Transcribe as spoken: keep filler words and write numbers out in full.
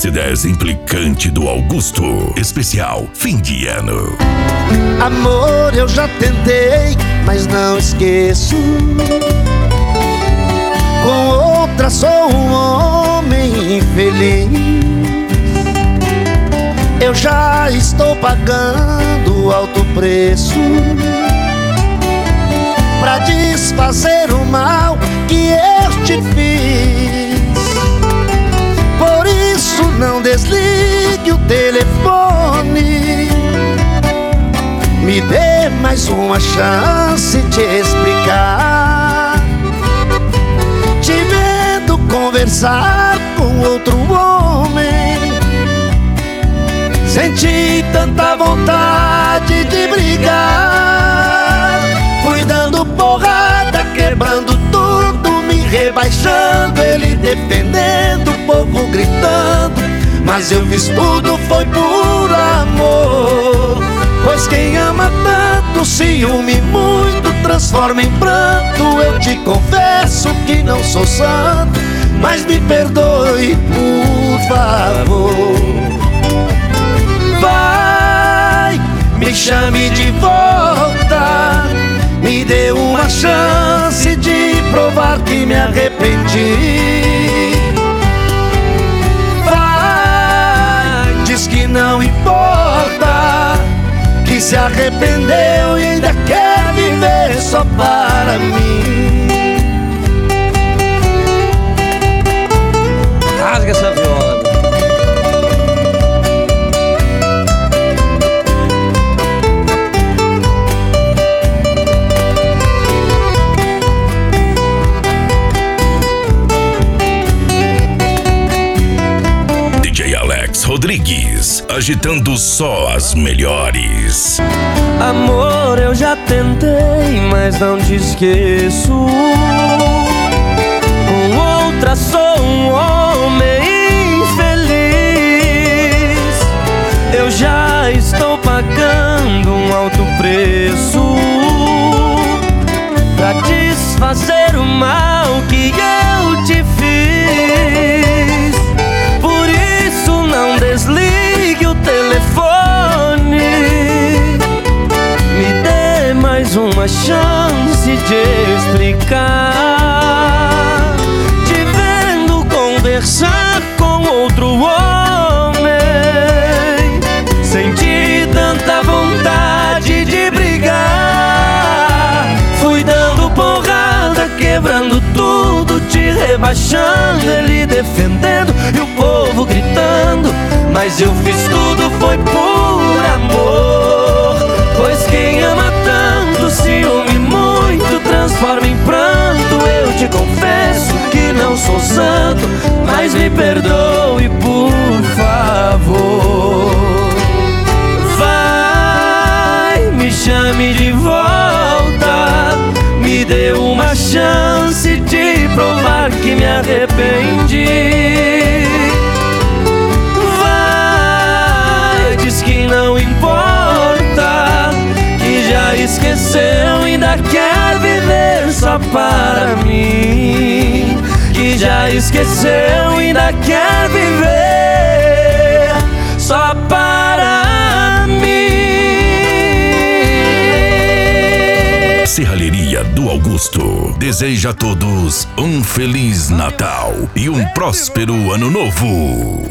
As ideias implicantes do Augusto. Especial fim de ano. Amor, eu já tentei, mas não esqueço. Com outra sou um homem infeliz. Eu já estou pagando alto preço pra desfazer o mal que eu te fiz. Por isso não desligue o telefone. Me dê mais uma chance de explicar. Te vendo conversar com outro homem, senti tanta vontade de brigar. Fui dando porrada, quebrando tudo, me rebaixando, ele defendendo, o povo gritando. Mas eu fiz tudo, foi por amor. Pois quem ama tanto, ciúme muito, transforma em pranto. Eu te confesso que não sou santo, mas me perdoe, por favor. Vai, me chame de volta, me dê uma chance de provar que me arrependi. Vai, diz que não importa, que se arrependeu e ainda quer viver só para mim. Rasga essa viola. D J Alex Rodrigues, agitando só as melhores. Amor, eu já tentei, mas não te esqueço. Com outra sou um homem infeliz. Eu já estou pagando um alto preço pra desfazer o mal que eu te fiz. Por isso não desligue o telefone. Me dê mais uma chance de explicar. Te vendo conversar com outro homem, senti tanta vontade de brigar. Fui dando porrada, quebrando tudo, te rebaixando, ele defendendo e o povo gritando. Mas eu fiz tudo, foi por amor. Pois quem ama tanto, ciúme muito, transforma em pranto. Eu te confesso que não sou santo, mas me perdoe, por favor. Vai, me chame de volta, me dê uma chance de provar que me arrependi. Vai, diz que não importa, que já esqueceu, ainda quer viver só para mim. Que já esqueceu, ainda quer viver só para mim. Serralheria do Augusto deseja a todos um Feliz Natal e um próspero Ano Novo.